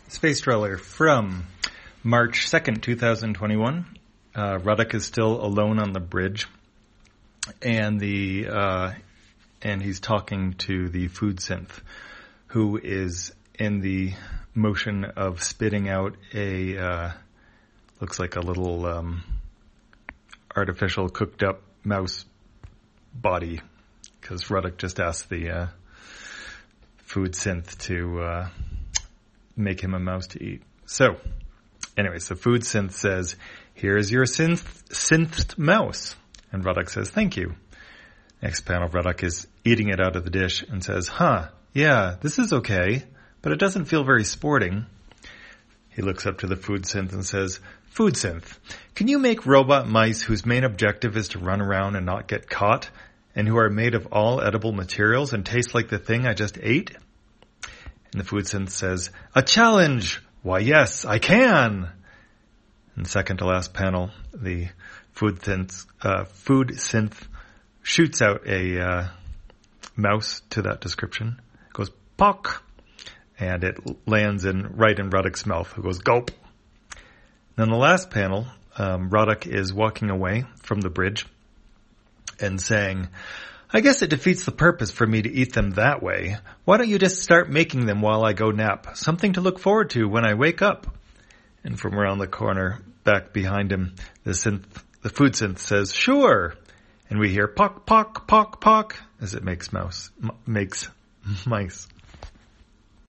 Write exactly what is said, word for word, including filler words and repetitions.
Space Trailer from March second, twenty twenty-one. Uh, Ruddock is still alone on the bridge, and the uh, and he's talking to the food synth, who is in the motion of spitting out a uh, looks like a little um, artificial cooked up mouse body, because Ruddock just asked the uh, food synth to uh, make him a mouse to eat. So, anyways, the food synth says, "Here's your synth synthed mouse," and Ruddock says, "Thank you." Next panel, Ruddock is eating it out of the dish and says, "Huh, yeah, this is okay, but it doesn't feel very sporting." He looks up to the food synth and says, "Food synth, can you make robot mice whose main objective is to run around and not get caught, and who are made of all edible materials and taste like the thing I just ate?" And the food synth says, "A challenge! Why, yes, I can!" And second to last panel, the food synth, uh, food synth shoots out a uh, mouse to that description. It goes, "Pock!" And it lands in right in Ruddock's mouth, who goes, "Gulp!" Then the last panel, um, Ruddock is walking away from the bridge and saying, "I guess it defeats the purpose for me to eat them that way. Why don't you just start making them while I go nap? Something to look forward to when I wake up." And from around the corner, back behind him, the synth, the food synth says, "Sure." And we hear pock, pock, pock, pock as it makes mouse, m- makes mice.